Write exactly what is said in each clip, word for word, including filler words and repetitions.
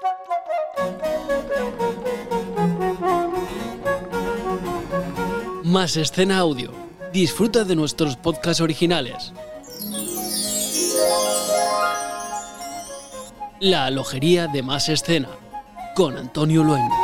Más Escena Audio. Disfruta de nuestros podcasts originales. La alojería de Más Escena, con Antonio Luengo.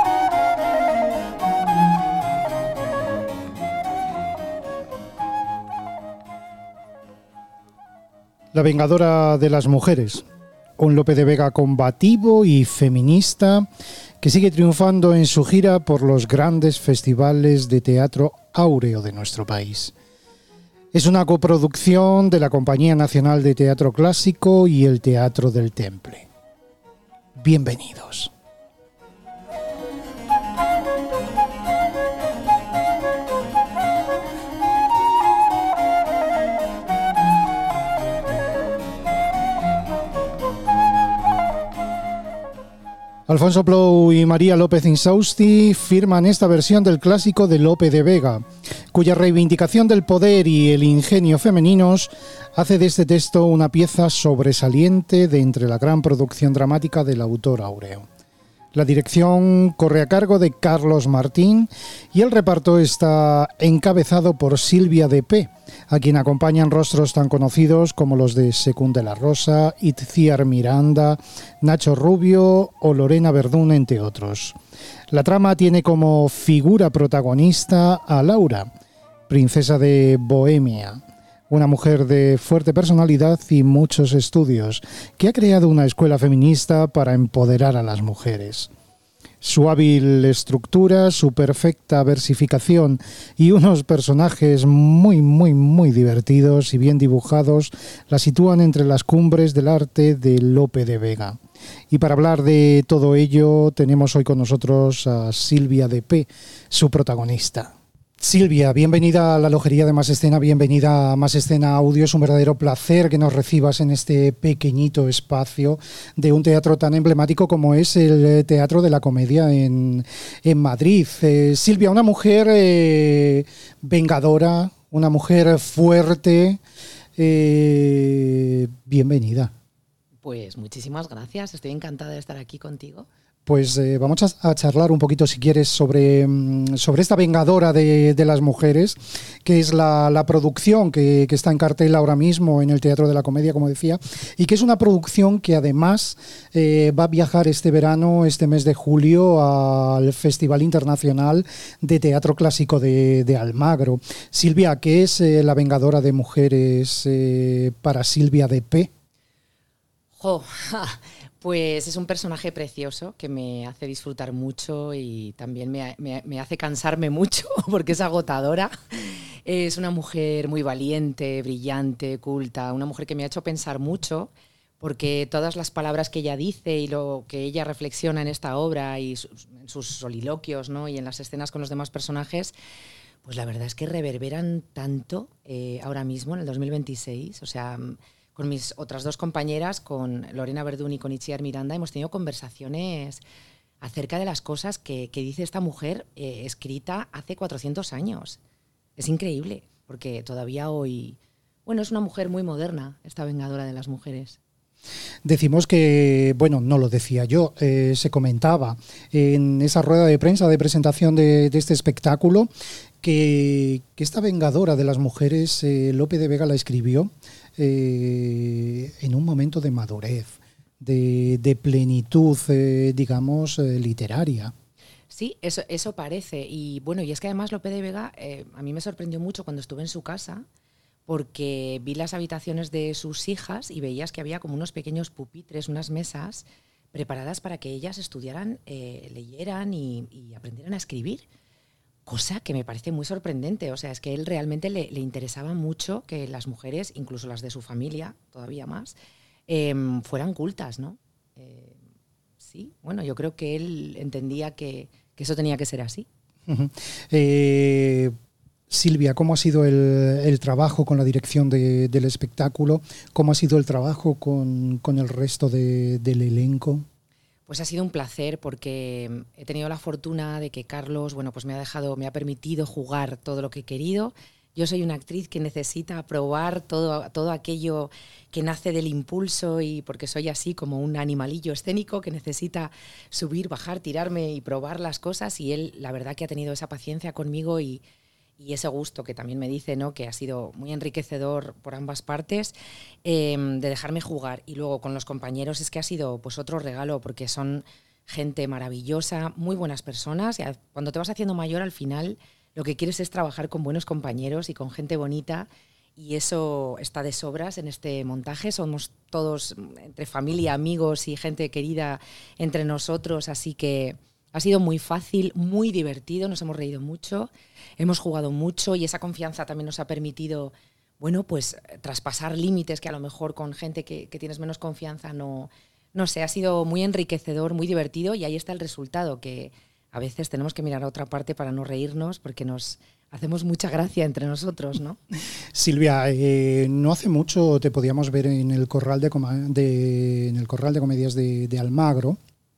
La vengadora de las mujeres, un Lope de Vega combativo y feminista que sigue triunfando en su gira por los grandes festivales de teatro áureo de nuestro país. Es una coproducción de la Compañía Nacional de Teatro Clásico y el Teatro del Temple. Bienvenidos. Alfonso Plou y María López Insausti firman esta versión del clásico de Lope de Vega, cuya reivindicación del poder y el ingenio femeninos hace de este texto una pieza sobresaliente de entre la gran producción dramática del autor áureo. La dirección corre a cargo de Carlos Martín y el reparto está encabezado por Silvia de P., a quien acompañan rostros tan conocidos como los de Secún de la Rosa, Itziar Miranda, Nacho Rubio o Lorena Verdún, entre otros. La trama tiene como figura protagonista a Laura, princesa de Bohemia, una mujer de fuerte personalidad y muchos estudios, que ha creado una escuela feminista para empoderar a las mujeres. Su hábil estructura, su perfecta versificación y unos personajes muy, muy, muy divertidos y bien dibujados la sitúan entre las cumbres del arte de Lope de Vega. Y para hablar de todo ello tenemos hoy con nosotros a Silvia de P., su protagonista. Silvia, bienvenida a la alojería de Más Escena, bienvenida a Más Escena Audio. Es un verdadero placer que nos recibas en este pequeñito espacio de un teatro tan emblemático como es el Teatro de la Comedia en, en Madrid. Eh, Silvia, una mujer eh, vengadora, una mujer fuerte. Eh, bienvenida. Pues muchísimas gracias, estoy encantada de estar aquí contigo. Pues eh, vamos a, a charlar un poquito, si quieres, sobre, sobre esta vengadora de, de las mujeres, que es la, la producción que, que está en cartel ahora mismo en el Teatro de la Comedia, como decía, y que es una producción que además eh, va a viajar este verano, este mes de julio, al Festival Internacional de Teatro Clásico de, de Almagro. Silvia, ¿qué es eh, la vengadora de mujeres eh, para Silvia de P.? ¡Jo! Pues es un personaje precioso que me hace disfrutar mucho y también me, me, me hace cansarme mucho porque es agotadora. Es una mujer muy valiente, brillante, culta, una mujer que me ha hecho pensar mucho porque todas las palabras que ella dice y lo que ella reflexiona en esta obra y sus, en sus soliloquios, ¿no? Y en las escenas con los demás personajes, pues la verdad es que reverberan tanto eh, ahora mismo, en el dos mil veintiséis, o sea... Con mis otras dos compañeras, con Lorena Verdún y con Itziar Miranda, hemos tenido conversaciones acerca de las cosas que, que dice esta mujer eh, escrita hace cuatrocientos años. Es increíble, porque todavía hoy... Bueno, es una mujer muy moderna, esta vengadora de las mujeres. Decimos que, bueno, no lo decía yo, eh, se comentaba en esa rueda de prensa de presentación de, de este espectáculo que, que esta vengadora de las mujeres, eh, Lope de Vega la escribió eh, en un momento de madurez, de, de plenitud, eh, digamos, eh, literaria. Sí, eso, eso parece. Y bueno, y es que además Lope de Vega eh, a mí me sorprendió mucho cuando estuve en su casa, porque vi las habitaciones de sus hijas y veías que había como unos pequeños pupitres, unas mesas preparadas para que ellas estudiaran, eh, leyeran y, y aprendieran a escribir. Cosa que me parece muy sorprendente. O sea, es que él realmente le, le interesaba mucho que las mujeres, incluso las de su familia, todavía más, eh, fueran cultas, ¿no? Eh, sí, bueno, yo creo que él entendía que, que eso tenía que ser así. Uh-huh. Eh... Silvia, ¿cómo ha sido el, el trabajo con la dirección de, del espectáculo? ¿Cómo ha sido el trabajo con, con el resto de, del elenco? Pues ha sido un placer porque he tenido la fortuna de que Carlos, bueno, pues me ha dejado, me ha permitido jugar todo lo que he querido. Yo soy una actriz que necesita probar todo, todo aquello que nace del impulso y porque soy así como un animalillo escénico que necesita subir, bajar, tirarme y probar las cosas, y él la verdad que ha tenido esa paciencia conmigo y, y ese gusto que también me dice, ¿no?, que ha sido muy enriquecedor por ambas partes, eh, de dejarme jugar. Y luego con los compañeros es que ha sido pues otro regalo porque son gente maravillosa, muy buenas personas, y cuando te vas haciendo mayor al final lo que quieres es trabajar con buenos compañeros y con gente bonita, y eso está de sobras en este montaje. Somos todos entre familia, amigos y gente querida entre nosotros, así que ha sido muy fácil, muy divertido, nos hemos reído mucho, hemos jugado mucho y esa confianza también nos ha permitido, bueno, pues traspasar límites que a lo mejor con gente que, que tienes menos confianza no, no sé, ha sido muy enriquecedor, muy divertido, y ahí está el resultado, que a veces tenemos que mirar a otra parte para no reírnos porque nos hacemos mucha gracia entre nosotros, ¿no? Silvia, eh, no hace mucho te podíamos ver en el Corral de, de, en el Corral de Comedias de, de Almagro.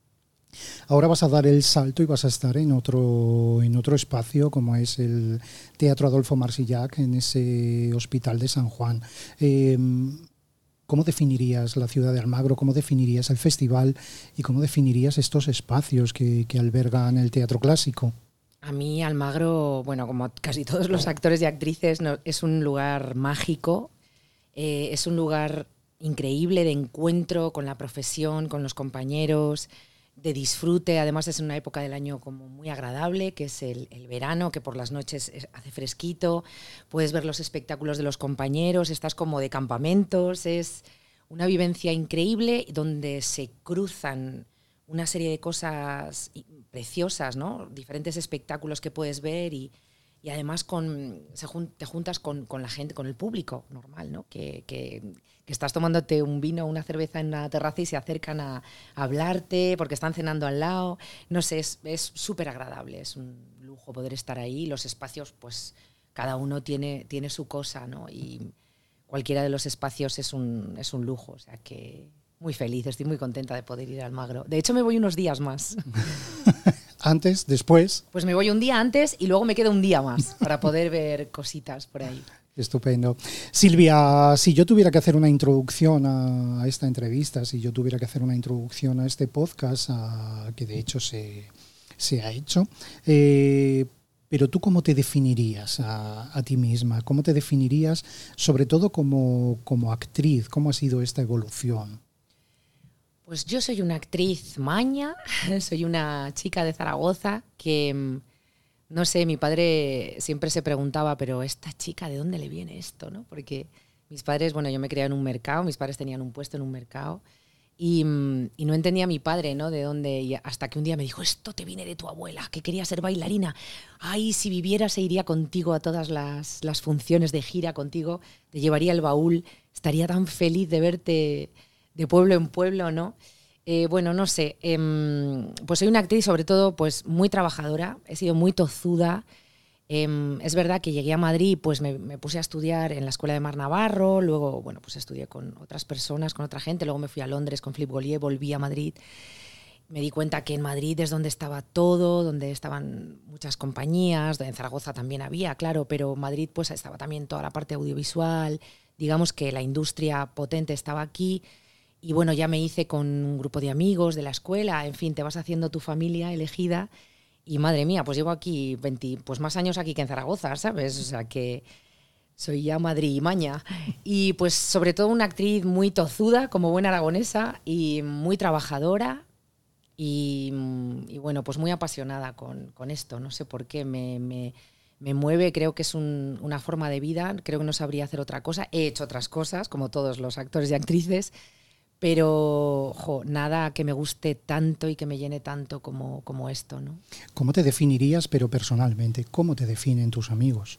Ahora vas a dar el salto y vas a estar en otro, en otro espacio como es el Teatro Adolfo Marsillac, en ese Hospital de San Juan. Eh, ¿Cómo definirías la ciudad de Almagro? ¿Cómo definirías el festival? ¿Y cómo definirías estos espacios que, que albergan el teatro clásico? A mí Almagro, bueno, como casi todos los actores y actrices, no, es un lugar mágico, eh, es un lugar increíble de encuentro con la profesión, con los compañeros, de disfrute. Además es una época del año como muy agradable, que es el, el verano, que por las noches es, hace fresquito, puedes ver los espectáculos de los compañeros, estás como de campamentos, es una vivencia increíble donde se cruzan una serie de cosas preciosas, ¿no? Diferentes espectáculos que puedes ver y, y además con, se jun, te juntas con, con la gente, con el público normal, ¿no? Que, que, que estás tomándote un vino o una cerveza en una terraza y se acercan a, a hablarte porque están cenando al lado. No sé, es súper agradable, es un lujo poder estar ahí. Los espacios, pues cada uno tiene, tiene su cosa, ¿no? Y cualquiera de los espacios es un, es un lujo, o sea que muy feliz, estoy muy contenta de poder ir a Almagro. De hecho, me voy unos días más. ¿Antes? ¿Después? Pues me voy un día antes y luego me quedo un día más para poder ver cositas por ahí. Estupendo. Silvia, si yo tuviera que hacer una introducción a esta entrevista, si yo tuviera que hacer una introducción a este podcast, a, que de hecho se, se ha hecho, eh, pero tú ¿cómo te definirías a, a ti misma? ¿Cómo te definirías sobre todo como, como actriz? ¿Cómo ha sido esta evolución? Pues yo soy una actriz maña, soy una chica de Zaragoza que, no sé, mi padre siempre se preguntaba, pero esta chica, ¿de dónde le viene esto?, ¿no? Porque mis padres, bueno, yo me crié en un mercado, mis padres tenían un puesto en un mercado y, y no entendía a mi padre, ¿no?, de dónde, y hasta que un día me dijo, esto te viene de tu abuela, que quería ser bailarina. Ay, si viviera se iría contigo a todas las, las funciones de gira contigo, te llevaría el baúl, estaría tan feliz de verte de pueblo en pueblo, ¿no? Eh, bueno, no sé, eh, pues soy una actriz sobre todo pues muy trabajadora, he sido muy tozuda. Eh, es verdad que llegué a Madrid, pues me, me puse a estudiar en la Escuela de Mar Navarro, luego, bueno, pues estudié con otras personas, con otra gente, luego me fui a Londres con Philippe Gaulier, volví a Madrid. Me di cuenta que en Madrid es donde estaba todo, donde estaban muchas compañías, en Zaragoza también había, claro, pero Madrid pues estaba también toda la parte audiovisual, digamos que la industria potente estaba aquí. Y bueno, ya me hice con un grupo de amigos de la escuela, en fin, te vas haciendo tu familia elegida y madre mía, pues llevo aquí veinte, pues más años aquí que en Zaragoza, ¿sabes? O sea que soy ya madrileña. Y pues sobre todo una actriz muy tozuda, como buena aragonesa, y muy trabajadora y, y bueno, pues muy apasionada con, con esto, no sé por qué, me, me, me mueve, creo que es un, una forma de vida, creo que no sabría hacer otra cosa, he hecho otras cosas, como todos los actores y actrices, pero jo, nada que me guste tanto y que me llene tanto como, como esto, ¿no? ¿Cómo te definirías, pero personalmente? ¿Cómo te definen tus amigos?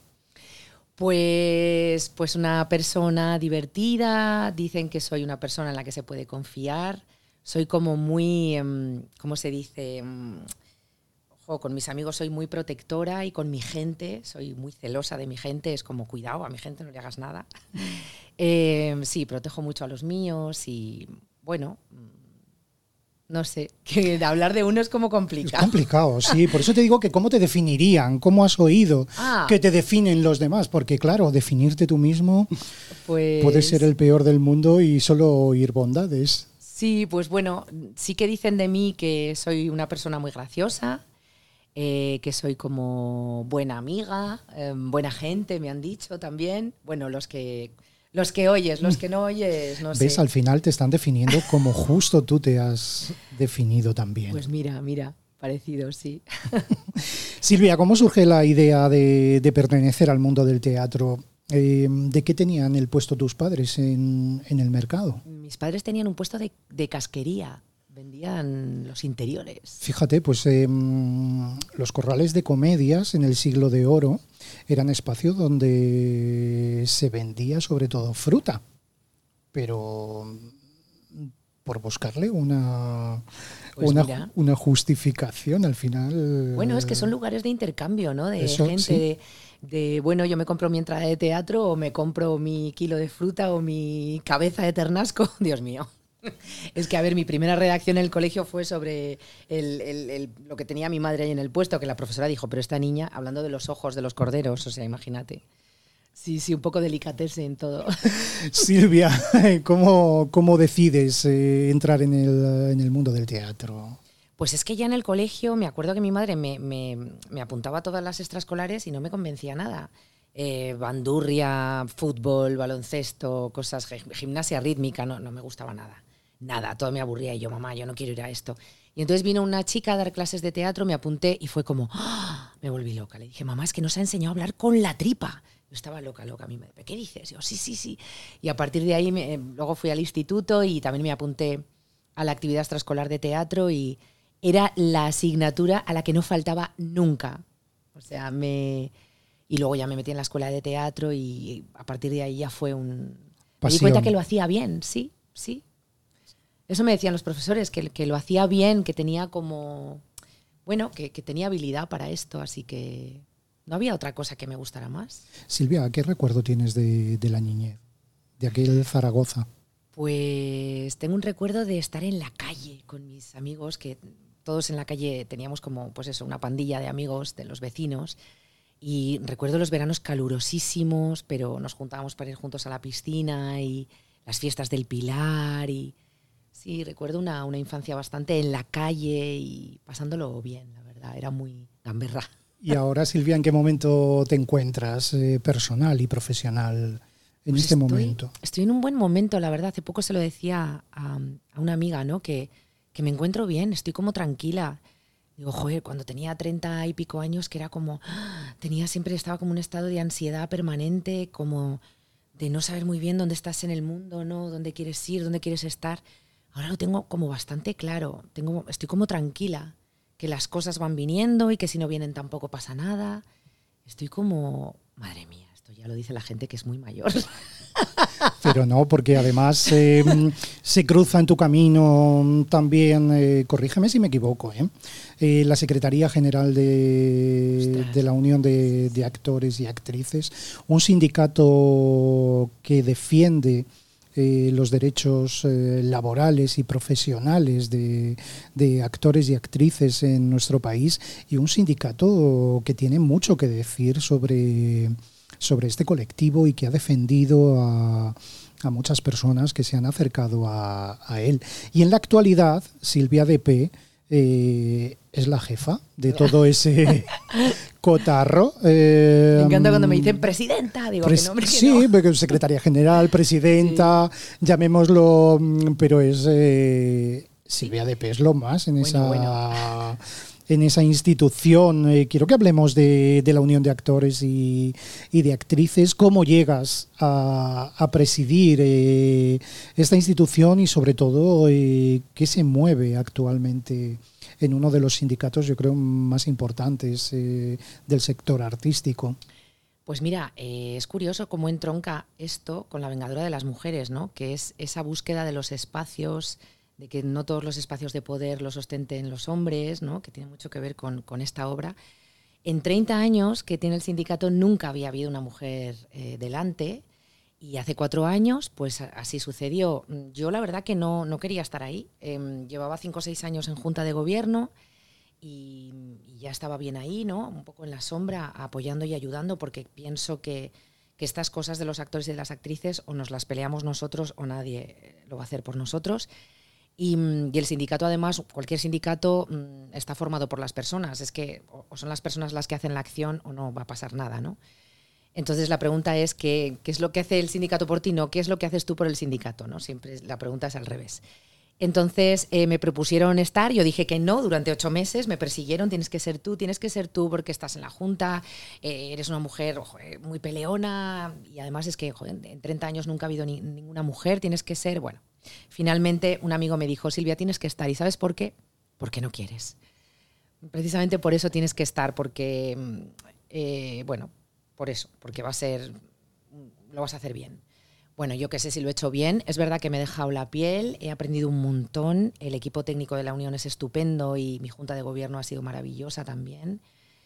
Pues, pues una persona divertida, dicen que soy una persona en la que se puede confiar, soy como muy, um, ¿cómo se dice? Um, ojo, con mis amigos soy muy protectora y con mi gente, soy muy celosa de mi gente, es como cuidado, a mi gente no le hagas nada. Eh, sí, protejo mucho a los míos y bueno, No sé, que de hablar de uno es como complicado. Es complicado, sí. Por eso te digo que cómo te definirían, cómo has oído Ah. que te definen los demás. Porque claro, definirte tú mismo Pues puede ser el peor del mundo y solo oír bondades. sí, pues bueno, sí que dicen de mí que soy una persona muy graciosa, eh, que soy como buena amiga, eh, buena gente, me han dicho también. Bueno, los que los que oyes, los que no oyes, no sé. ¿Ves? Al final te están definiendo como justo tú te has definido también. Pues mira, mira, parecido, sí. Silvia, ¿cómo surge la idea de, de pertenecer al mundo del teatro? Eh, ¿De qué tenían el puesto tus padres en, en el mercado? Mis padres tenían un puesto de, de casquería, vendían los interiores. Fíjate, pues eh, los corrales de comedias en el siglo de oro eran espacios donde se vendía sobre todo fruta, pero por buscarle una, Pues una, mira. una justificación al final. Bueno, es que son lugares de intercambio, ¿no? De Eso, gente, sí. de, de, bueno, yo me compro mi entrada de teatro o me compro mi kilo de fruta o mi cabeza de ternasco. Dios mío. Es que, a ver, mi primera redacción en el colegio fue sobre el, el, el, lo que tenía mi madre ahí en el puesto, que la profesora dijo, pero esta niña, hablando de los ojos de los corderos, o sea, imagínate. Sí, sí, un poco delicatese en todo. Silvia, ¿cómo, cómo decides eh, entrar en el, en el mundo del teatro? Pues es que ya en el colegio me acuerdo que mi madre me, me, me apuntaba a todas las extraescolares y no me convencía nada. Eh, bandurria, fútbol, baloncesto, cosas, gimnasia rítmica, no, no me gustaba nada. Nada, todo me aburría y yo, mamá, yo no quiero ir a esto. Y entonces vino una chica a dar clases de teatro, me apunté y fue como, ¡oh! Me volví loca. Le dije, mamá, es que nos ha enseñado a hablar con la tripa. Yo estaba loca, loca. A mí me dice, ¿qué dices? Yo, sí, sí, sí. Y a partir de ahí, me, luego fui al instituto y también me apunté a la actividad extraescolar de teatro y era la asignatura a la que no faltaba nunca. O sea, me... Y luego ya me metí en la escuela de teatro y a partir de ahí ya fue un... Me di cuenta que lo hacía bien, sí, sí. Eso me decían los profesores, que, que lo hacía bien, que tenía como... Bueno, que, que tenía habilidad para esto, así que no había otra cosa que me gustara más. Silvia, ¿qué recuerdo tienes de, de la niñez? De aquel Zaragoza. Pues tengo un recuerdo de estar en la calle con mis amigos, que todos en la calle teníamos como, pues eso, una pandilla de amigos de los vecinos. Y recuerdo los veranos calurosísimos, pero nos juntábamos para ir juntos a la piscina y las fiestas del Pilar. Y sí, recuerdo una, una infancia bastante en la calle y pasándolo bien, la verdad. Era muy gamberra. Y ahora, Silvia, ¿en qué momento te encuentras eh, personal y profesional en Pues este estoy, momento? Estoy en un buen momento, la verdad. Hace poco se lo decía a, a una amiga, ¿no? Que, que me encuentro bien, estoy como tranquila. Digo, joder, cuando tenía treinta y pico años, que era como, tenía siempre, estaba como un estado de ansiedad permanente, como de no saber muy bien dónde estás en el mundo, ¿no? Dónde quieres ir, dónde quieres estar. Ahora lo tengo como bastante claro, tengo, estoy como tranquila, que las cosas van viniendo y que si no vienen tampoco pasa nada. Estoy como, madre mía, esto ya lo dice la gente que es muy mayor. Pero no, porque además eh, se cruza en tu camino también, eh, corrígeme si me equivoco, ¿eh? Eh, la Secretaría General de, de la Unión de, de Actores y Actrices, un sindicato que defiende eh, los derechos eh, laborales y profesionales de, de actores y actrices en nuestro país, y un sindicato que tiene mucho que decir sobre... sobre este colectivo y que ha defendido a, a muchas personas que se han acercado a, a él. Y en la actualidad, Silvia D P eh, es la jefa de todo ese cotarro. Eh, me encanta cuando me dicen presidenta, digo pres- que nombre que sí, no. secretaria general, presidenta, sí. Llamémoslo, pero es eh, Silvia D P es lo más en bueno, esa... Bueno. en esa institución. Eh, quiero que hablemos de, de la Unión de Actores y, y de Actrices. ¿Cómo llegas a, a presidir eh, esta institución y sobre todo eh, qué se mueve actualmente en uno de los sindicatos, yo creo, más importantes eh, del sector artístico? Pues mira, eh, es curioso cómo entronca esto con la Vengadora de las Mujeres, ¿no? Que es esa búsqueda de los espacios, de que no todos los espacios de poder los ostenten los hombres, ¿no? Que tiene mucho que ver con, con esta obra. En treinta años que tiene el sindicato nunca había habido una mujer eh, delante Y hace cuatro años, pues así sucedió. Yo la verdad que no, no quería estar ahí. Eh, llevaba cinco o seis años en Junta de Gobierno y, y ya estaba bien ahí, ¿no? Un poco en la sombra, apoyando y ayudando, porque pienso que, que estas cosas de los actores y de las actrices o nos las peleamos nosotros o nadie lo va a hacer por nosotros. Y, y el sindicato, además, cualquier sindicato está formado por las personas. Es que o son las personas las que hacen la acción o no va a pasar nada, ¿no? Entonces la pregunta es ¿qué, qué es lo que hace el sindicato por ti? No, ¿qué es lo que haces tú por el sindicato? ¿No? Siempre la pregunta es al revés. Entonces eh, me propusieron estar, yo dije que no durante ocho meses, me persiguieron, tienes que ser tú, tienes que ser tú porque estás en la Junta, eh, eres una mujer joder, muy peleona y además es que joder, en treinta años nunca ha habido ni, ninguna mujer, tienes que ser, bueno. Finalmente un amigo me dijo, Silvia, tienes que estar. ¿Y sabes por qué? Porque no quieres. Precisamente por eso tienes que estar, porque, eh, bueno, por eso, porque va a ser, lo vas a hacer bien. Bueno, yo qué sé si lo he hecho bien. Es verdad que me he dejado la piel, he aprendido un montón. El equipo técnico de la Unión es estupendo y mi Junta de Gobierno ha sido maravillosa también.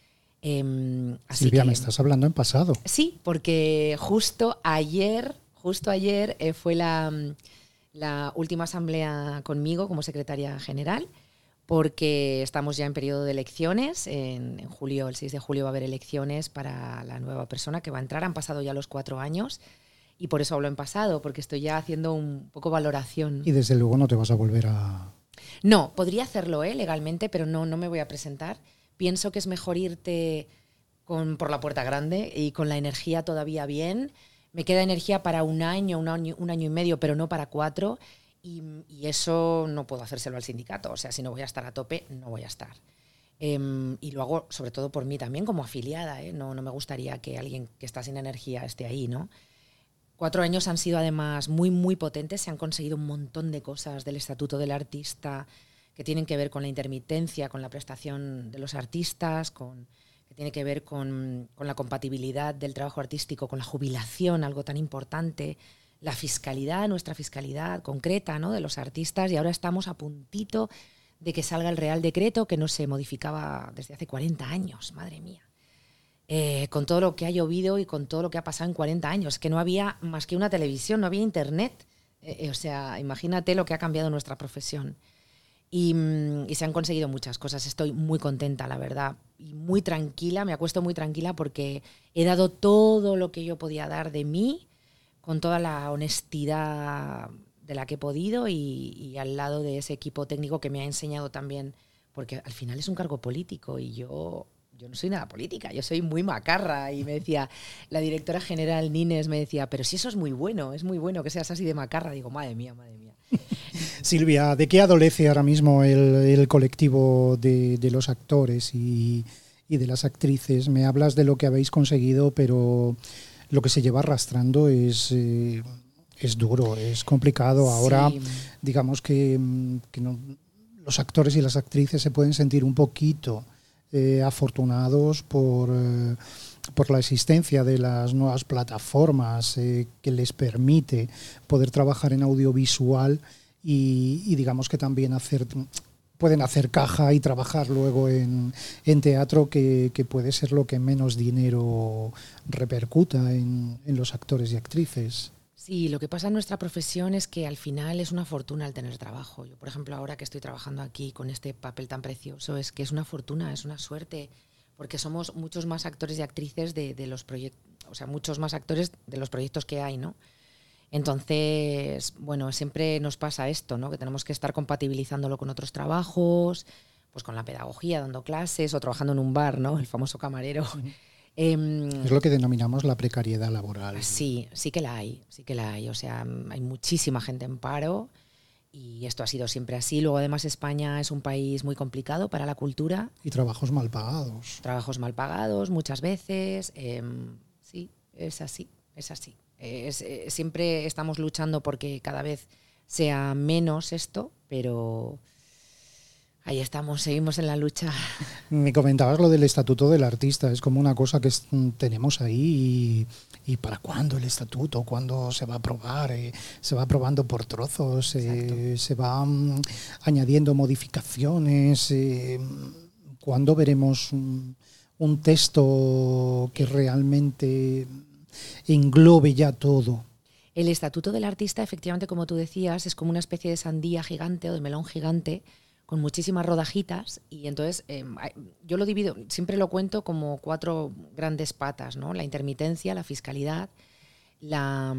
Eh, así Silvia, que, me estás hablando en pasado. Sí, porque justo ayer, justo ayer eh, fue la, la última asamblea conmigo como secretaria general, porque estamos ya en periodo de elecciones. En, en julio, el seis de julio va a haber elecciones para la nueva persona que va a entrar. Han pasado ya los cuatro años y por eso hablo en pasado, porque estoy ya haciendo un poco valoración. Y desde luego no te vas a volver a... No, podría hacerlo ¿eh? legalmente, pero no, no me voy a presentar. Pienso que es mejor irte con, por la puerta grande y con la energía todavía bien. Me queda energía para un año, un año, un año y medio, pero no para cuatro. Y, y eso no puedo hacérselo al sindicato. O sea, si no voy a estar a tope, no voy a estar. Eh, y lo hago sobre todo por mí también como afiliada. ¿eh? No, no me gustaría que alguien que está sin energía esté ahí, ¿no? Cuatro años han sido además muy, muy potentes. Se han conseguido un montón de cosas del Estatuto del Artista que tienen que ver con la intermitencia, con la prestación de los artistas, con, que tiene que ver con, con la compatibilidad del trabajo artístico con la jubilación, algo tan importante. La fiscalidad, nuestra fiscalidad concreta, ¿no? de los artistas, y ahora estamos a puntito de que salga el Real Decreto, que no se modificaba desde hace cuarenta años, madre mía. Eh, con todo lo que ha llovido y con todo lo que ha pasado en cuarenta años, que no había más que una televisión, no había internet. Eh, eh, o sea, imagínate lo que ha cambiado nuestra profesión. Y, y se han conseguido muchas cosas. Estoy muy contenta, la verdad, y muy tranquila, me acuesto muy tranquila porque he dado todo lo que yo podía dar de mí, con toda la honestidad de la que he podido y, y al lado de ese equipo técnico que me ha enseñado también, porque al final es un cargo político y yo, yo no soy nada política, yo soy muy macarra. Y me decía, la directora general Nines me decía, pero si eso es muy bueno, es muy bueno que seas así de macarra. Digo, madre mía, madre mía. Silvia, ¿de qué adolece ahora mismo el, el colectivo de, de los actores y, y de las actrices? Me hablas de lo que habéis conseguido, pero... lo que se lleva arrastrando es, eh, es duro, es complicado. Ahora, sí. digamos que, que no, los actores y las actrices se pueden sentir un poquito eh, afortunados por, eh, por la existencia de las nuevas plataformas eh, que les permite poder trabajar en audiovisual y, y digamos que también hacer... pueden hacer caja y trabajar luego en, en teatro, que, que puede ser lo que menos dinero repercuta en, en los actores y actrices. Sí, lo que pasa en nuestra profesión es que al final es una fortuna el tener trabajo. Yo, por ejemplo, ahora que estoy trabajando aquí con este papel tan precioso, es que es una fortuna, es una suerte, porque somos muchos más actores y actrices de, de los proyectos, o sea, muchos más actores de los proyectos que hay, ¿no? Entonces, bueno, siempre nos pasa esto, ¿no? Que tenemos que estar compatibilizándolo con otros trabajos, pues con la pedagogía, dando clases o trabajando en un bar, ¿no? El famoso camarero. Uh-huh. eh, es lo que denominamos la precariedad laboral. Sí, sí que la hay, sí que la hay. O sea, hay muchísima gente en paro y esto ha sido siempre así. Luego, además, España es un país muy complicado para la cultura. Y trabajos mal pagados. Trabajos mal pagados muchas veces. Eh, sí, es así, es así. Es, eh, siempre estamos luchando porque cada vez sea menos esto, pero ahí estamos, seguimos en la lucha. Me comentabas lo del Estatuto del Artista, es como una cosa que es, tenemos ahí y, y ¿para cuándo el Estatuto? ¿Cuándo se va a aprobar? Eh, se va aprobando por trozos, eh, se van um, añadiendo modificaciones. Eh, ¿Cuándo veremos un, un texto que realmente englobe ya todo? El estatuto del artista, efectivamente, como tú decías, es como una especie de sandía gigante o de melón gigante con muchísimas rodajitas y entonces eh, yo lo divido, siempre lo cuento como cuatro grandes patas, ¿no? La intermitencia, la fiscalidad, la,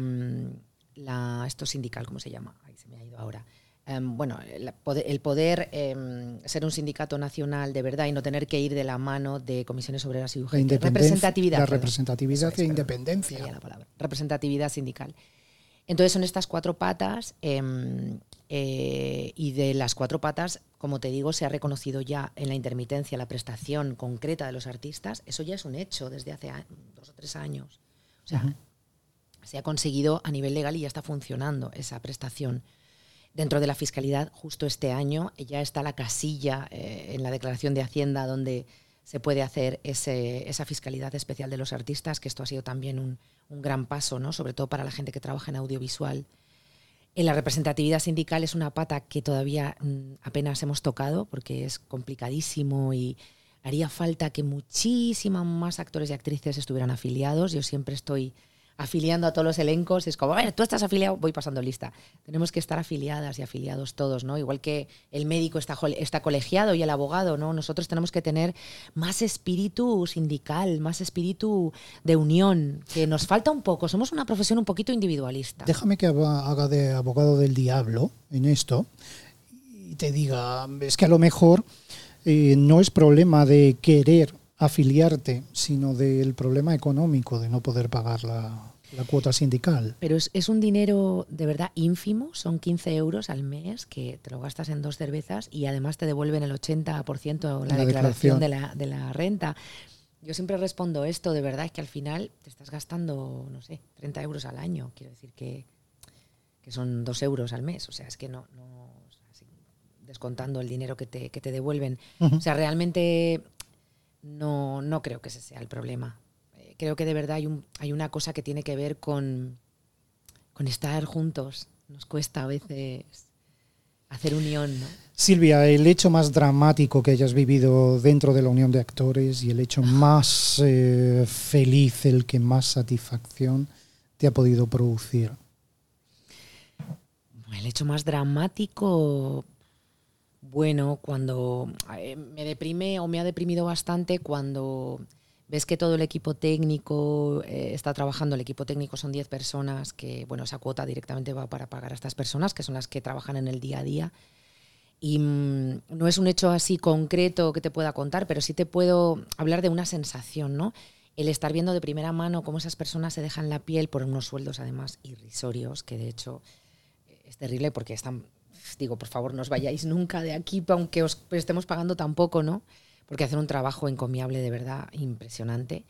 la esto sindical, ¿cómo se llama? Ahí se me ha ido ahora. Um, bueno, el poder, el poder um, ser un sindicato nacional de verdad y no tener que ir de la mano de comisiones obreras y U G T. Representatividad. La representatividad e independencia. La palabra. Representatividad sindical. Entonces son estas cuatro patas eh, eh, y de las cuatro patas, como te digo, se ha reconocido ya en la intermitencia la prestación concreta de los artistas. Eso ya es un hecho desde hace a, dos o tres años. O sea, uh-huh. se ha conseguido a nivel legal y ya está funcionando esa prestación. Dentro de la fiscalidad, justo este año, ya está la casilla eh, en la declaración de Hacienda donde se puede hacer ese, esa fiscalidad especial de los artistas, que esto ha sido también un, un gran paso, ¿no? Sobre todo para la gente que trabaja en audiovisual. En la representatividad sindical es una pata que todavía mm, apenas hemos tocado porque es complicadísimo y haría falta que muchísimos más actores y actrices estuvieran afiliados. Yo siempre estoy afiliando a todos los elencos, es como, a ver, tú estás afiliado, voy pasando lista. Tenemos que estar afiliadas y afiliados todos, ¿no? Igual que el médico está, está colegiado y el abogado, ¿no? Nosotros tenemos que tener más espíritu sindical, más espíritu de unión, que nos falta un poco. Somos una profesión un poquito individualista. Déjame que haga de abogado del diablo en esto y te diga, es que a lo mejor eh, no es problema de querer afiliarte, sino del problema económico de no poder pagar la, la cuota sindical. Pero es, es un dinero de verdad ínfimo, son quince euros al mes que te lo gastas en dos cervezas y además te devuelven el ochenta por ciento la, la declaración, declaración de la, de la renta. Yo siempre respondo esto, de verdad, es que al final te estás gastando, no sé, treinta euros al año, quiero decir que, que son dos euros al mes, o sea, es que no, no o sea, descontando el dinero que te, que te devuelven. Uh-huh. O sea, realmente no, no creo que ese sea el problema. Eh, creo que de verdad hay, un, hay una cosa que tiene que ver con, con estar juntos. Nos cuesta a veces hacer unión, ¿no? Silvia, el hecho más dramático que hayas vivido dentro de la Unión de Actores y el hecho más eh, feliz, el que más satisfacción te ha podido producir. El hecho más dramático, bueno, cuando eh, me deprime o me ha deprimido bastante cuando ves que todo el equipo técnico eh, está trabajando. El equipo técnico son diez personas que, bueno, esa cuota directamente va para pagar a estas personas, que son las que trabajan en el día a día. Y mmm, no es un hecho así concreto que te pueda contar, pero sí te puedo hablar de una sensación, ¿no? El estar viendo de primera mano cómo esas personas se dejan la piel por unos sueldos además irrisorios, que de hecho es terrible porque están... Digo, por favor, no os vayáis nunca de aquí, aunque os estemos pagando tan poco, ¿no? Porque hacen un trabajo encomiable, de verdad, impresionante.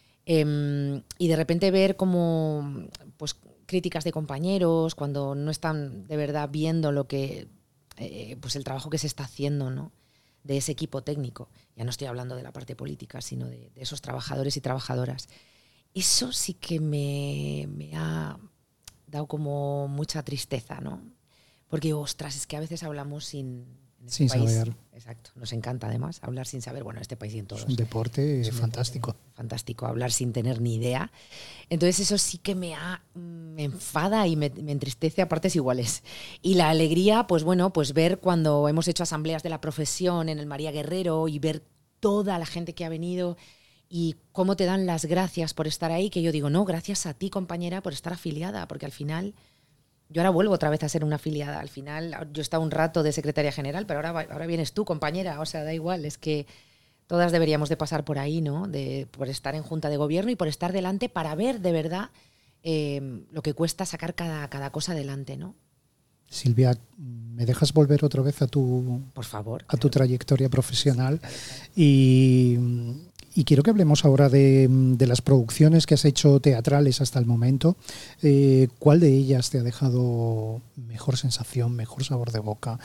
Eh, y de repente ver como pues, críticas de compañeros, cuando no están de verdad viendo lo que, eh, pues el trabajo que se está haciendo, ¿no? De ese equipo técnico. Ya no estoy hablando de la parte política, sino de, de esos trabajadores y trabajadoras. Eso sí que me, me ha dado como mucha tristeza, ¿no? Porque, ostras, es que a veces hablamos sin... En este sin país, saber. Exacto, nos encanta además hablar sin saber. Bueno, en este país y en todos. Es un deporte es un fantástico. Deporte fantástico, hablar sin tener ni idea. Entonces eso sí que me, ha, me enfada y me, me entristece a partes iguales. Y la alegría, pues bueno, pues ver cuando hemos hecho asambleas de la profesión en el María Guerrero y ver toda la gente que ha venido y cómo te dan las gracias por estar ahí, que yo digo, no, gracias a ti, compañera, por estar afiliada, porque al final... Yo ahora vuelvo otra vez a ser una afiliada. Al final, yo he estado un rato de secretaria general, pero ahora, ahora vienes tú, compañera. O sea, da igual, es que todas deberíamos de pasar por ahí, ¿no? De, por estar en junta de gobierno y por estar delante para ver de verdad eh, lo que cuesta sacar cada, cada cosa adelante, ¿no? Silvia, ¿me dejas volver otra vez a tu, por favor, a tu claro. trayectoria profesional? Sí, claro, claro. Y... Y quiero que hablemos ahora de, de las producciones que has hecho teatrales hasta el momento. Eh, ¿Cuál de ellas te ha dejado mejor sensación, mejor sabor de boca?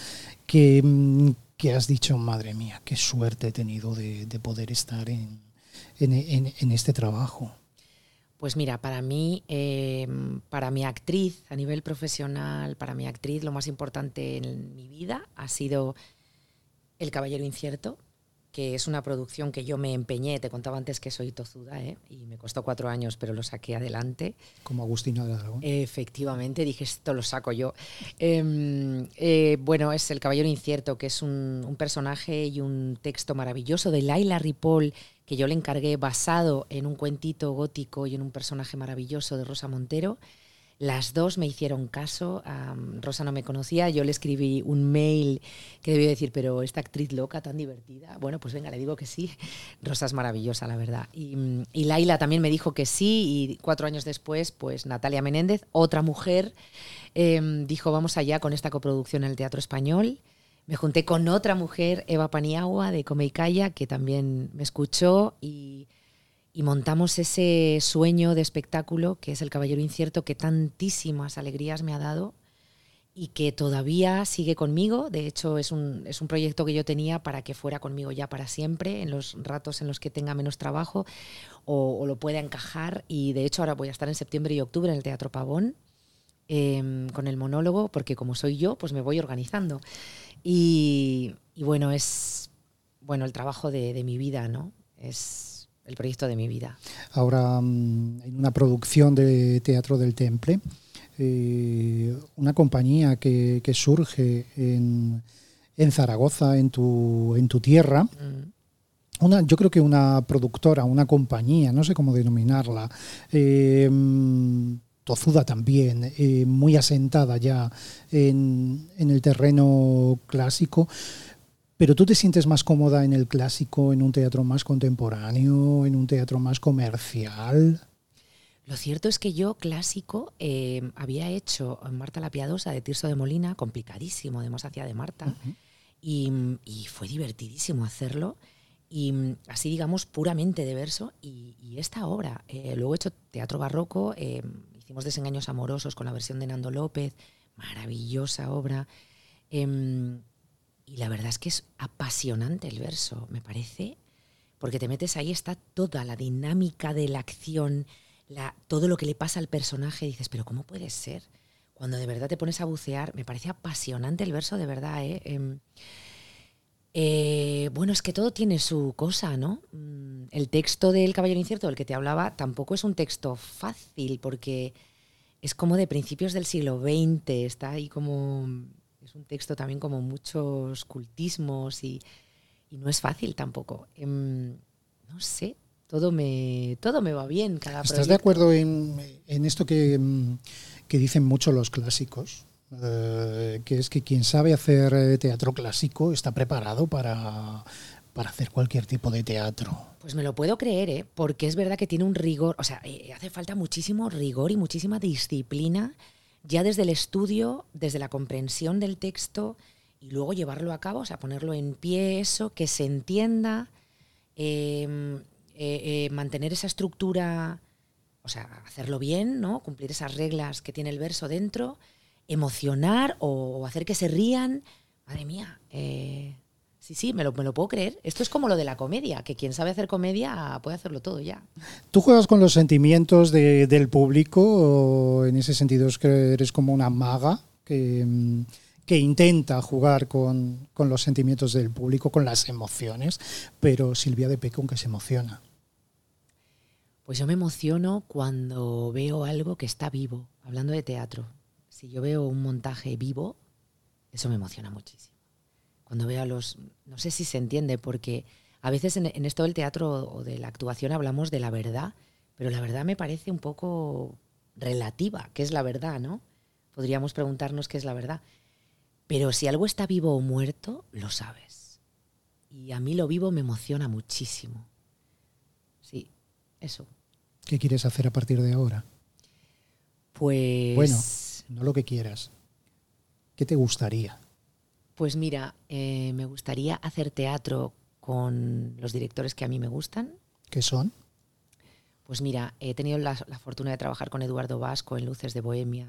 Que, que has dicho, madre mía, qué suerte he tenido de, de poder estar en, en, en, en este trabajo. Pues mira, para mí, eh, para mi actriz a nivel profesional, para mi actriz lo más importante en mi vida ha sido El Caballero Incierto. que es una producción que yo me empeñé, te contaba antes que soy tozuda, ¿eh? Y me costó cuatro años, pero lo saqué adelante. Como Agustina de Aragón. Efectivamente, dije, esto lo saco yo. Eh, eh, bueno, es El Caballero Incierto, que es un, un personaje y un texto maravilloso de Laila Ripoll, que yo le encargué basado en un cuentito gótico y en un personaje maravilloso de Rosa Montero. Las dos me hicieron caso. Um, Rosa no me conocía, yo le escribí un mail que debía decir, pero esta actriz loca tan divertida, bueno, pues venga, le digo que sí. Rosa es maravillosa, la verdad. Y, y Laila también me dijo que sí, y cuatro años después, pues Natalia Menéndez, otra mujer, eh, dijo, vamos allá con esta coproducción en el Teatro Español. Me junté con otra mujer, Eva Paniagua, de Come y Calla, que también me escuchó, y... Y montamos ese sueño de espectáculo que es El Caballero Incierto, que tantísimas alegrías me ha dado y que todavía sigue conmigo. De hecho, es un, es un proyecto que yo tenía para que fuera conmigo ya para siempre, en los ratos en los que tenga menos trabajo o, o lo pueda encajar. Y de hecho ahora voy a estar en septiembre y octubre en el Teatro Pavón eh, con el monólogo, porque como soy yo, pues me voy organizando. Y, y bueno, es bueno el trabajo de, de mi vida, ¿no? Es... el proyecto de mi vida. Ahora, en una producción de Teatro del Temple, eh, una compañía que, que surge en, en Zaragoza, en tu, en tu tierra, mm. una, yo creo que una productora, una compañía, no sé cómo denominarla, eh, tozuda también, eh, muy asentada ya en, en el terreno clásico. ¿Pero tú te sientes más cómoda en el clásico, en un teatro más contemporáneo, en un teatro más comercial? Lo cierto es que yo clásico eh, había hecho Marta la Piadosa de Tirso de Molina, complicadísimo, además hacía de Marta, uh-huh. y, y fue divertidísimo hacerlo, y así digamos puramente de verso, y, y esta obra. Eh, luego he hecho teatro barroco, eh, hicimos Desengaños amorosos con la versión de Nando López, maravillosa obra. Eh, Y la verdad es que es apasionante el verso, me parece, porque te metes ahí, está toda la dinámica de la acción, la, todo lo que le pasa al personaje, y dices, pero ¿cómo puede ser? Cuando de verdad te pones a bucear, me parece apasionante el verso, de verdad, ¿eh? Eh, eh, bueno, es que todo tiene su cosa, ¿no? El texto del Caballero Incierto, del que te hablaba, tampoco es un texto fácil, porque es como de principios del siglo veinte, está ahí como... Es un texto también como muchos cultismos y, y no es fácil tampoco. Eh, no sé, todo me, todo me va bien. Cada ¿Estás proyecto. de acuerdo en, en esto que, que dicen mucho los clásicos? Eh, que es que quien sabe hacer teatro clásico está preparado para, para hacer cualquier tipo de teatro. Pues me lo puedo creer, ¿eh? Porque es verdad que tiene un rigor, o sea, eh, hace falta muchísimo rigor y muchísima disciplina ya desde el estudio, desde la comprensión del texto y luego llevarlo a cabo, o sea, ponerlo en pie, eso, que se entienda, eh, eh, eh, mantener esa estructura, o sea, hacerlo bien, ¿no? Cumplir esas reglas que tiene el verso dentro, emocionar o, o hacer que se rían. Madre mía, eh, sí, sí, me lo, me lo puedo creer. Esto es como lo de la comedia, que quien sabe hacer comedia puede hacerlo todo ya. ¿Tú juegas con los sentimientos de, del público o en ese sentido es que eres como una maga que, que intenta jugar con, con los sentimientos del público, con las emociones, pero Silvia de Pecón que se emociona? Pues yo me emociono cuando veo algo que está vivo, hablando de teatro. Si yo veo un montaje vivo, eso me emociona muchísimo. Cuando veo a los... No sé si se entiende, porque a veces en, en esto del teatro o de la actuación hablamos de la verdad, pero la verdad me parece un poco relativa. ¿Qué es la verdad, no? Podríamos preguntarnos qué es la verdad. Pero si algo está vivo o muerto, lo sabes. Y a mí lo vivo me emociona muchísimo. Sí, eso. ¿Qué quieres hacer a partir de ahora? Pues... Bueno, no lo que quieras. ¿Qué te gustaría? Pues mira, eh, me gustaría hacer teatro con los directores que a mí me gustan. ¿Qué son? Pues mira, he tenido la, la fortuna de trabajar con Eduardo Vasco en Luces de Bohemia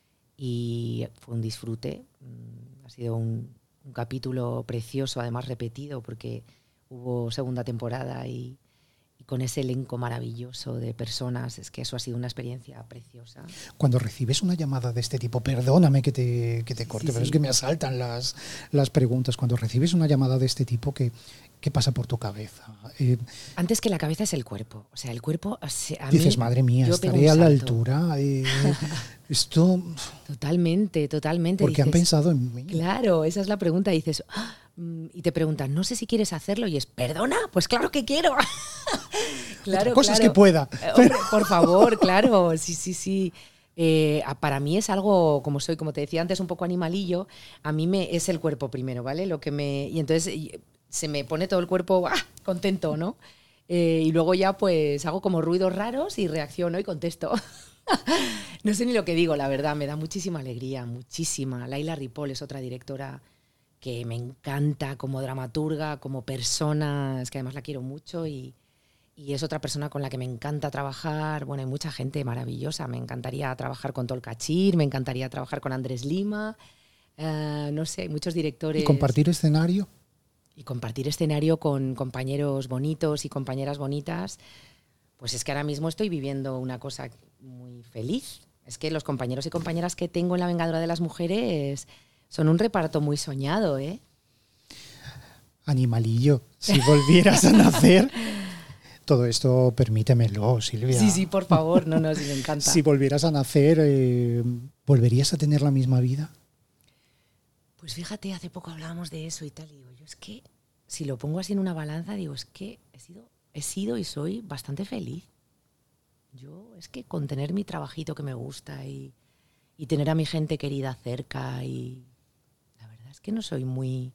y fue un disfrute. Ha sido un, un capítulo precioso, además repetido, porque hubo segunda temporada y, y con ese elenco maravilloso de personas. Es que eso ha sido una experiencia preciosa. Cuando recibes una llamada de este tipo, perdóname que te, que te corte, sí, pero sí. es que me asaltan las, las preguntas. Cuando recibes una llamada de este tipo, ¿qué, qué pasa por tu cabeza? Eh, Antes que la cabeza es el cuerpo. O sea, el cuerpo... A dices, mí, madre mía, estaré a la altura. Eh, esto... Totalmente, totalmente. Porque dices, han pensado en mí. Claro, esa es la pregunta. Y dices... ¡ah! Y te preguntan, no sé si quieres hacerlo, y es, ¿perdona? Pues claro que quiero. Claro, cosas claro. que pueda. Hombre, por favor, claro, sí, sí, sí. Eh, para mí es algo, como soy, como te decía antes, un poco animalillo. A mí me es el cuerpo primero, ¿vale? Lo que me y entonces se me pone todo el cuerpo ¡ah! Contento, ¿no? Eh, y luego ya pues hago como ruidos raros y reacciono y contesto. No sé ni lo que digo, la verdad, me da muchísima alegría, muchísima. Laila Ripoll es otra directora que me encanta como dramaturga, como persona, es que además la quiero mucho y, y es otra persona con la que me encanta trabajar. Bueno, hay mucha gente maravillosa, me encantaría trabajar con Tolcachir, me encantaría trabajar con Andrés Lima, uh, no sé, hay muchos directores. ¿Y compartir escenario? Y compartir escenario con compañeros bonitos y compañeras bonitas, pues es que ahora mismo estoy viviendo una cosa muy feliz. Es que los compañeros y compañeras que tengo en La Vengadora de las Mujeres... son un reparto muy soñado, ¿eh? Animalillo, si volvieras a nacer... Todo esto permítemelo, Silvia. Sí, sí, por favor, no, no, sí, me encanta. Si volvieras a nacer, eh, ¿volverías a tener la misma vida? Pues fíjate, hace poco hablábamos de eso y tal, y digo, yo es que, si lo pongo así en una balanza, digo, es que he sido, he sido y soy bastante feliz. Yo, es que con tener mi trabajito que me gusta y, y tener a mi gente querida cerca y... Es que no soy muy,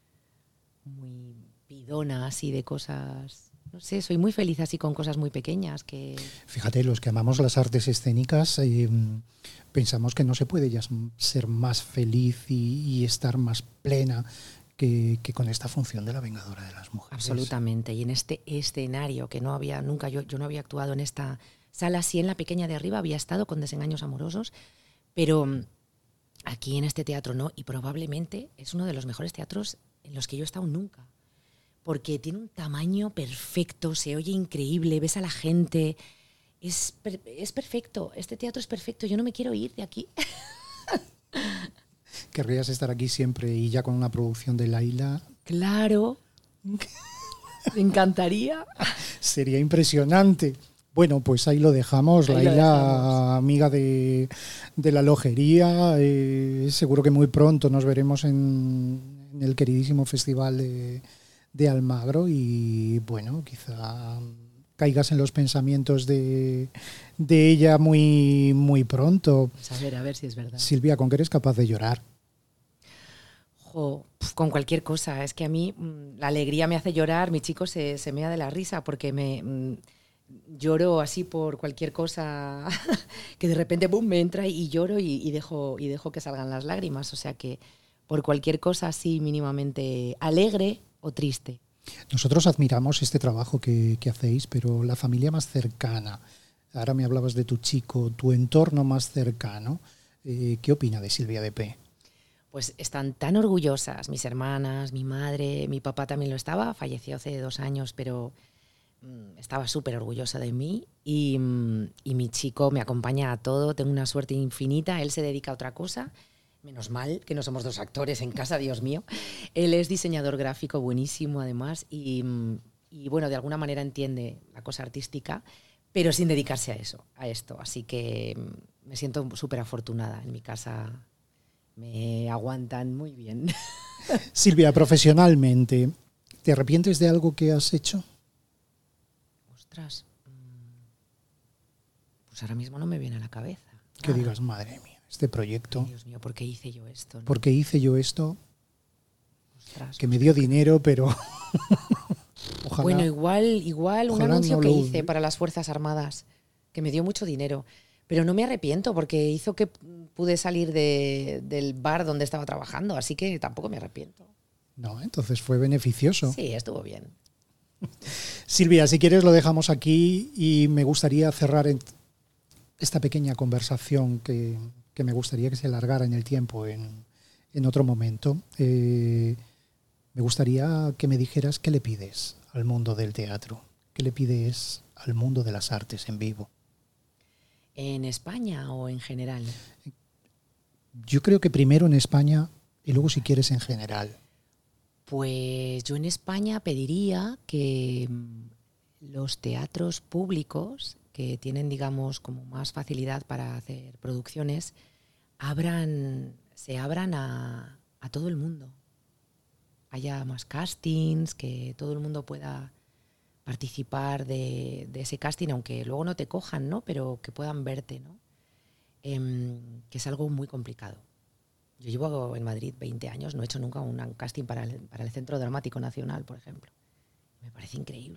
muy pidona así de cosas, no sé, soy muy feliz así con cosas muy pequeñas. Que... Fíjate, los que amamos las artes escénicas eh, pensamos que no se puede ya ser más feliz y, y estar más plena que, que con esta función de La Vengadora de las Mujeres. Absolutamente, y en este escenario que no había nunca, yo, yo no había actuado en esta sala, sí en la pequeña de arriba había estado con Desengaños Amorosos, pero... aquí en este teatro no, y probablemente es uno de los mejores teatros en los que yo he estado nunca. Porque tiene un tamaño perfecto, se oye increíble, ves a la gente. Es, per- es perfecto, este teatro es perfecto, yo no me quiero ir de aquí. Querrías estar aquí siempre y ya con una producción de Laila. Claro, me encantaría. Sería impresionante. Bueno, pues ahí lo dejamos. Ahí Laila, lo dejamos. Amiga de, de la lojería. Eh, seguro que muy pronto nos veremos en, en el queridísimo festival de, de Almagro y bueno, quizá caigas en los pensamientos de, de ella muy, muy pronto. Pues a ver, a ver si es verdad. Silvia, ¿con qué eres capaz de llorar? Jo, con cualquier cosa. Es que a mí mmm, la alegría me hace llorar. Mi chico se, se mea de la risa porque me... Mmm, lloro así por cualquier cosa que de repente boom, me entra y lloro y, y, dejo, y dejo que salgan las lágrimas. O sea que por cualquier cosa así mínimamente alegre o triste. Nosotros admiramos este trabajo que, que hacéis, pero la familia más cercana, ahora me hablabas de tu chico, tu entorno más cercano, eh, ¿qué opina de Silvia de P? Pues están tan orgullosas mis hermanas, mi madre, mi papá también lo estaba, falleció hace dos años, pero... estaba súper orgullosa de mí y, y mi chico me acompaña a todo, tengo una suerte infinita, él se dedica a otra cosa, menos mal que no somos dos actores en casa, Dios mío. Él es diseñador gráfico buenísimo además y, y bueno, de alguna manera entiende la cosa artística, pero sin dedicarse a eso, a esto, así que me siento súper afortunada, en mi casa me aguantan muy bien. Silvia, profesionalmente, ¿te arrepientes de algo que has hecho? Pues ahora mismo no me viene a la cabeza. Que nada. Digas, madre mía, este proyecto... Ay, Dios mío, ¿por qué hice yo esto? ¿No? ¿Por qué hice yo esto? Ostras, que me dio dinero, pero... ojalá, bueno, igual, igual un anuncio no que lo... hice para las Fuerzas Armadas, que me dio mucho dinero, pero no me arrepiento porque hizo que pude salir de, del bar donde estaba trabajando, así que tampoco me arrepiento. No, entonces fue beneficioso. Sí, estuvo bien. Silvia, si quieres lo dejamos aquí y me gustaría cerrar en esta pequeña conversación que, que me gustaría que se alargara en el tiempo en, en otro momento. Eh, me gustaría que me dijeras qué le pides al mundo del teatro. ¿Qué le pides al mundo de las artes en vivo? ¿En España o en general? Yo creo que primero en España y luego si quieres en general. Pues yo en España pediría que los teatros públicos, que tienen, digamos, como más facilidad para hacer producciones, abran, se abran a, a todo el mundo. Haya más castings, que todo el mundo pueda participar de, de ese casting, aunque luego no te cojan, ¿no? Pero que puedan verte, ¿no? Eh, que es algo muy complicado. Yo llevo en Madrid veinte años, no he hecho nunca un casting para el, para el Centro Dramático Nacional, por ejemplo. Me parece increíble.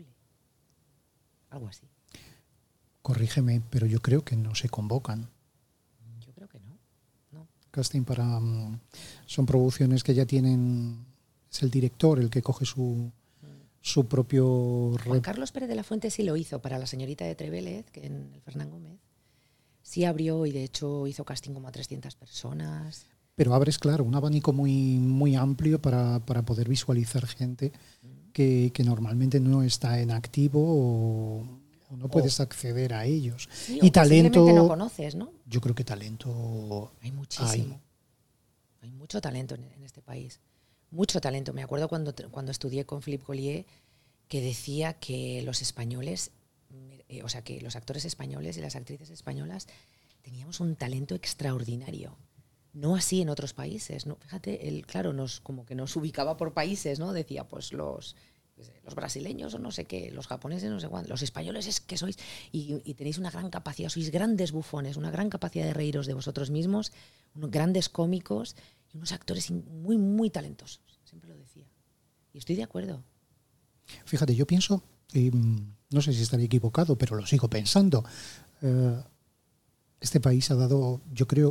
Algo así. Corrígeme, pero yo creo que no se convocan. Yo creo que no. no. Casting para... Um, son producciones que ya tienen... Es el director el que coge su, su propio... Juan Carlos Pérez de la Fuente sí lo hizo para La señorita de Trevélez, que en el Fernán Gómez. Sí abrió y de hecho hizo casting como a trescientas personas. Pero abres, claro, un abanico muy, muy amplio para, para poder visualizar gente que, que normalmente no está en activo o, o no puedes o, acceder a ellos. Sí, y talento no conoces, ¿no? Yo creo que talento hay muchísimo. Hay, hay mucho talento en, en este país. Mucho talento. Me acuerdo cuando, cuando estudié con Philippe Collier que decía que los españoles, eh, o sea, que los actores españoles y las actrices españolas teníamos un talento extraordinario. No así en otros países, ¿no? Fíjate, él, claro, nos, como que nos ubicaba por países, ¿no? Decía, pues los, los brasileños o no sé qué, los japoneses no sé cuánto, los españoles es que sois, y, y tenéis una gran capacidad, sois grandes bufones, una gran capacidad de reíros de vosotros mismos, unos grandes cómicos y unos actores muy, muy talentosos, siempre lo decía. Y estoy de acuerdo. Fíjate, yo pienso, eh, no sé si estaré equivocado, pero lo sigo pensando, eh, este país ha dado, yo creo,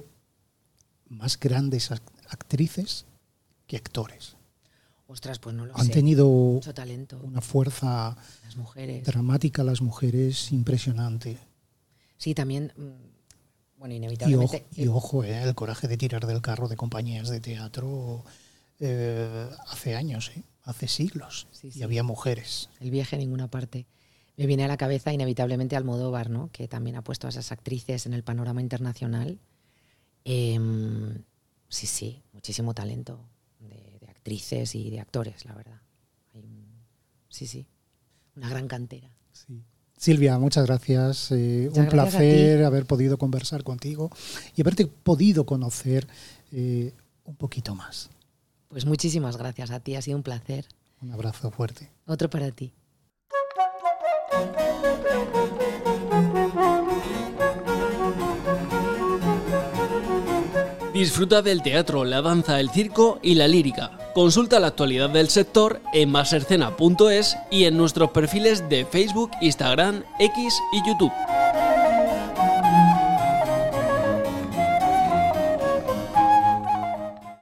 más grandes actrices que actores. Ostras, pues no lo Han sé. tenido mucho talento. Una fuerza las mujeres. dramática las mujeres impresionante. Sí, también, bueno, inevitablemente. Y ojo, y ojo eh, el coraje de tirar del carro de compañías de teatro eh, hace años, eh, hace siglos. Sí, sí. Y había mujeres. El viaje a ninguna parte. Me viene a la cabeza inevitablemente Almodóvar, ¿no? Que también ha puesto a esas actrices en el panorama internacional. Eh, sí, sí, muchísimo talento de, de actrices y de actores, la verdad. Hay un, sí, sí, una gran cantera. Sí. Silvia, muchas gracias. Eh, muchas un gracias placer haber podido conversar contigo y haberte podido conocer eh, un poquito más. Pues muchísimas gracias a ti, ha sido un placer. Un abrazo fuerte. Otro para ti. Disfruta del teatro, la danza, el circo y la lírica. Consulta la actualidad del sector en masercena punto es y en nuestros perfiles de Facebook, Instagram, X y YouTube.